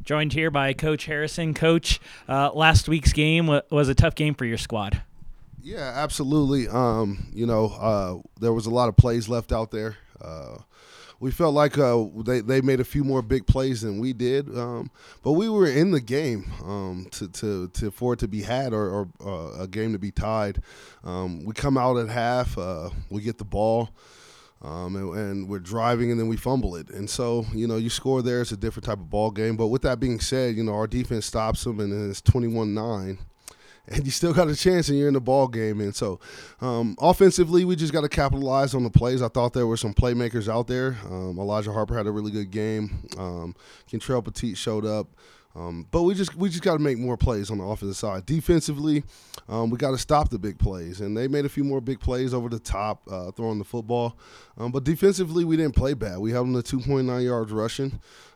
Joined here by Coach Harrison. Coach, last week's game was a tough game for your squad. Yeah, absolutely. There was a lot of plays left out there. We felt like they made a few more big plays than we did, but we were in the game for it to be had or a game to be tied. We come out at half, we get the ball. And we're driving, and then we fumble it. And so, you score there. It's a different type of ball game. But with that being said, our defense stops them, and then it's 21-9. And you still got a chance, and you're in the ball game. And so, offensively, we just got to capitalize on the plays. I thought there were some playmakers out there. Elijah Harper had a really good game. Kentrell Petit showed up. But we just got to make more plays on the offensive side. Defensively, we got to stop the big plays, and they made a few more big plays over the top, throwing the football. But defensively, we didn't play bad. We held them to 2.9 yards rushing,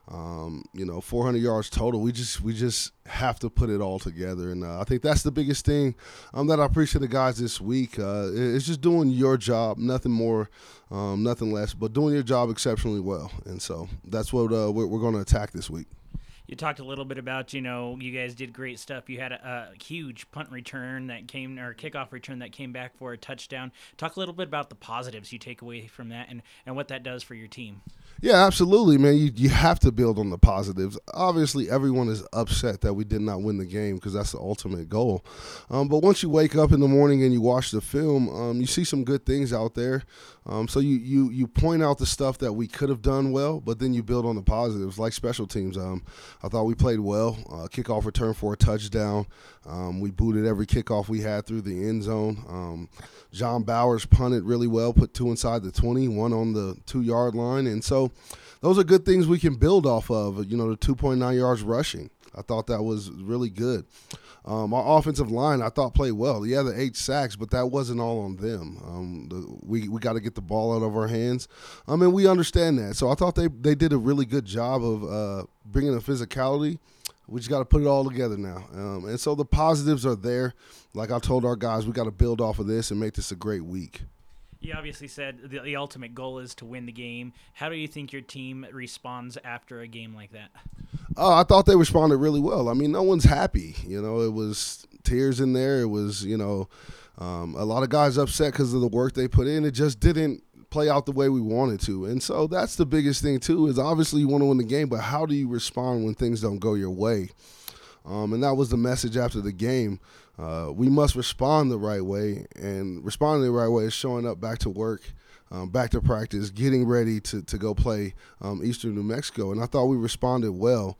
400 yards total. We just have to put it all together, and I think that's the biggest thing that I appreciate the guys this week. It's just doing your job, nothing more, nothing less, but doing your job exceptionally well. And so that's what we're going to attack this week. You talked a little bit about, you guys did great stuff. You had a huge punt return that came, or kickoff return that came back for a touchdown. Talk a little bit about the positives you take away from that and what that does for your team. Yeah, absolutely, man. You have to build on the positives. Obviously, everyone is upset that we did not win the game because that's the ultimate goal. But once you wake up in the morning and you watch the film, you see some good things out there. So you point out the stuff that we could have done well, but then you build on the positives, like special teams. I thought we played well. Kickoff return for a touchdown. We booted every kickoff we had through the end zone. John Bowers punted really well, put two inside the 20, one on the 2-yard line. And so those are good things we can build off of, the 2.9 yards rushing. I thought that was really good. Our offensive line, I thought, played well. Yeah, the 8 sacks, but that wasn't all on them. We got to get the ball out of our hands. And we understand that. So I thought they did a really good job of bringing the physicality. We just got to put it all together now. And so the positives are there. Like I told our guys, we got to build off of this and make this a great week. You obviously said the ultimate goal is to win the game. How do you think your team responds after a game like that? I thought they responded really well. I mean, no one's happy. It was tears in there. It was, a lot of guys upset because of the work they put in. It just didn't play out the way we wanted to. And so that's the biggest thing, too, is obviously you want to win the game, but how do you respond when things don't go your way? And that was the message after the game. We must respond the right way, and responding the right way is showing up back to work, back to practice, getting ready to go play Eastern New Mexico. And I thought we responded well,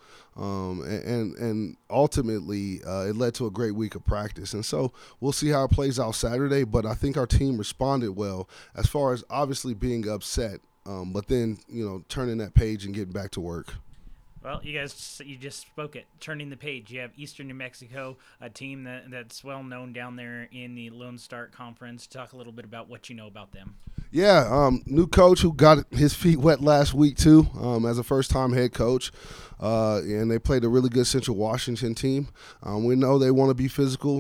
and ultimately it led to a great week of practice. And so we'll see how it plays out Saturday, but I think our team responded well as far as obviously being upset, but then, turning that page and getting back to work. Well, you just spoke it, turning the page. You have Eastern New Mexico, a team that's well known down there in the Lone Star Conference. Talk a little bit about what you know about them. Yeah, new coach who got his feet wet last week too, as a first-time head coach, and they played a really good Central Washington team. We know they want to be physical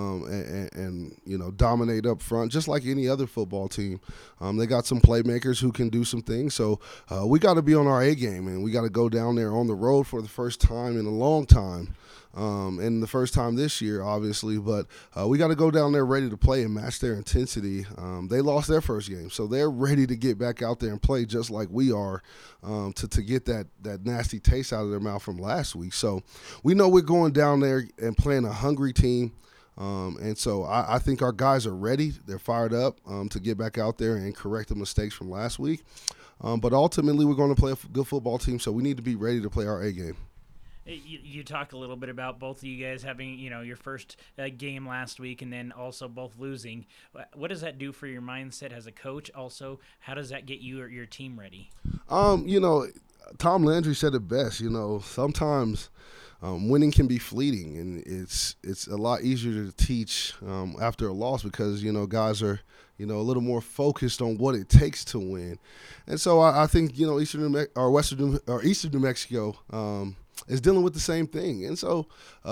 and dominate up front, just like any other football team. They got some playmakers who can do some things, so we got to be on our A game, and we got to go down there on the road for the first time in a long time. And the first time this year, obviously, but we got to go down there ready to play and match their intensity. They lost their first game, so they're ready to get back out there and play just like we are, to get that nasty taste out of their mouth from last week. So we know we're going down there and playing a hungry team. And so I think our guys are ready. They're fired up to get back out there and correct the mistakes from last week. But ultimately, we're going to play a good football team, so we need to be ready to play our A game. You talked a little bit about both of you guys having, your first game last week and then also both losing. What does that do for your mindset as a coach? Also, how does that get you or your team ready? Tom Landry said it best. Sometimes winning can be fleeting, and it's a lot easier to teach after a loss because, guys are a little more focused on what it takes to win. And so I think, Eastern New Mexico is dealing with the same thing. And so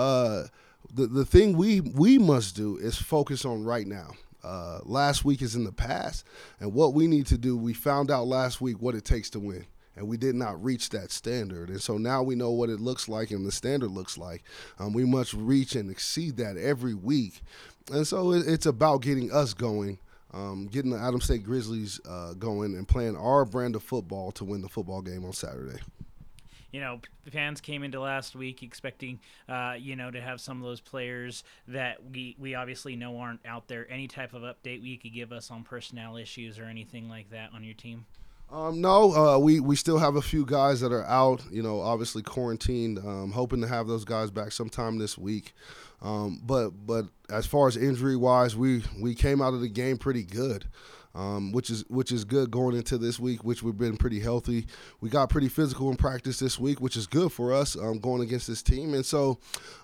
the thing we must do is focus on right now. Last week is in the past, and what we need to do, we found out last week what it takes to win. and we did not reach that standard. And so now we know what it looks like and the standard looks like. We must reach and exceed that every week. And so it's about getting us going, getting the Adams State Grizzlies going and playing our brand of football to win the football game on Saturday. You know, fans came into last week expecting, to have some of those players that we obviously know aren't out there. Any type of update you could give us on personnel issues or anything like that on your team? No, we still have a few guys that are out, obviously quarantined, hoping to have those guys back sometime this week. But as far as injury-wise, we came out of the game pretty good. Which is good going into this week, which we've been pretty healthy. We got pretty physical in practice this week, which is good for us going against this team. And so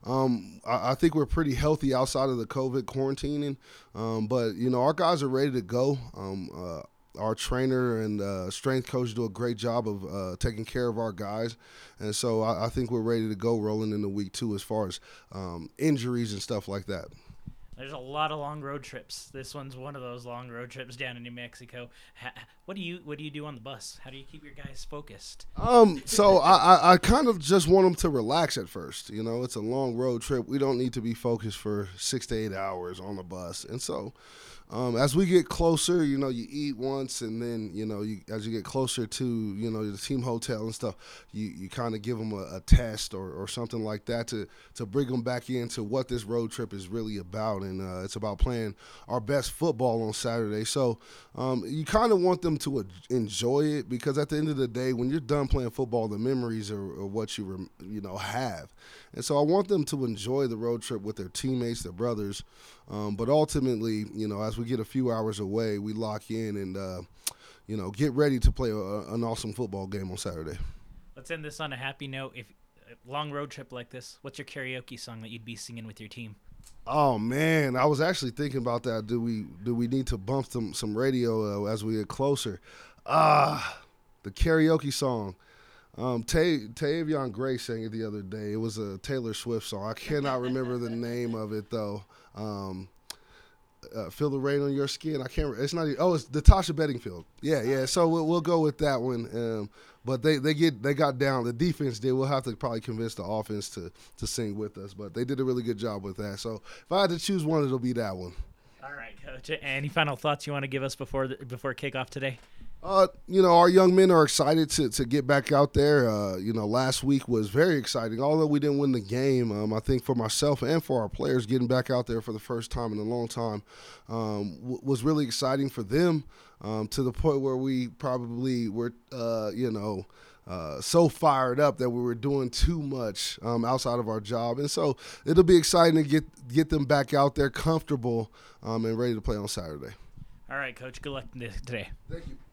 I think we're pretty healthy outside of the COVID quarantining. But, our guys are ready to go. Our trainer and strength coach do a great job of taking care of our guys. And so I think we're ready to go rolling into week 2 as far as injuries and stuff like that. There's a lot of long road trips. This one's one of those long road trips down in New Mexico. What do you do on the bus? How do you keep your guys focused? So I kind of just want them to relax at first. It's a long road trip. We don't need to be focused for 6 to 8 hours on the bus. And so as we get closer, you eat once, and then, as you get closer to, the team hotel and stuff, you kind of give them a test or something like that to bring them back into what this road trip is really about. And it's about playing our best football on Saturday. So you kind of want them to enjoy it, because at the end of the day, when you're done playing football, the memories are what you have. And so I want them to enjoy the road trip with their teammates, their brothers. But ultimately, as we get a few hours away, we lock in and, get ready to play an awesome football game on Saturday. Let's end this on a happy note. If a long road trip like this, what's your karaoke song that you'd be singing with your team? Oh man, I was actually thinking about that. Do we need to bump some radio as we get closer? The karaoke song. Tavion Gray sang it the other day. It was a Taylor Swift song. I cannot remember the name of it though. Feel the Rain on Your Skin. I can't. It's not. It's the Tasha Bedingfield. Yeah. So we'll go with that one. But they got down. The defense did. We'll have to probably convince the offense to sing with us. But they did a really good job with that. So if I had to choose one, it'll be that one. All right, Coach. Any final thoughts you want to give us before kickoff today? Our young men are excited to get back out there. Last week was very exciting. Although we didn't win the game, I think for myself and for our players, getting back out there for the first time in a long time was really exciting for them, to the point where we probably were, so fired up that we were doing too much outside of our job. And so it'll be exciting to get them back out there comfortable and ready to play on Saturday. All right, Coach. Good luck today. Thank you.